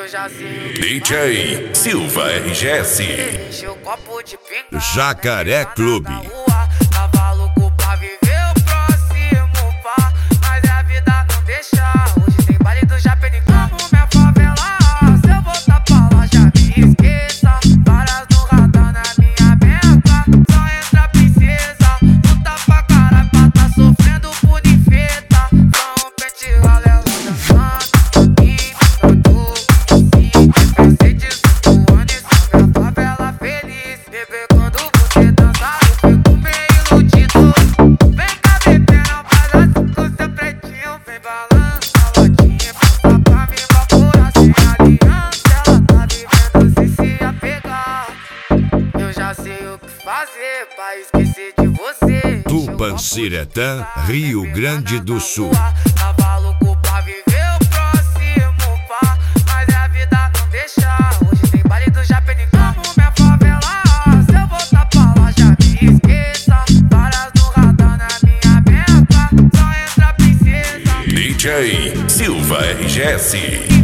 Eu já sei. DJ Silva RGS. Enche o copo de pinga. Jacaré Clube. Tava louco pra viver o próximo pá, mas a vida não deixa. Hoje tem baile do Japeni como minha favela. Se eu voltar pra lá já me esqueça. Várias no radar na minha meta. Só entra princesa, luta pra caralho pra tá sofrendo por infeta. Só um pente rala ela dançando e cantando. Sim, pensei de 5 anos e sou minha favela feliz. Bebê, quando você dançar eu fico meio iludido. Vem cá bebê, não faz assim com seu pretinho. Vem balança a latinha, passa pra mim vaporar sem aliança. Ela tá vivendo sem se apegar. Eu já sei o que fazer pra esquecer de você. Tupanciretã, Rio Grande do Sul. Tava louco pra viver o próximo pá, mas a vida não deixa. Hoje tem baile do Japeni como minha favela. Se eu voltar pra lá já me esqueça. Várias no radar na minha meta. Só entra princesa. DJ Silva RGS.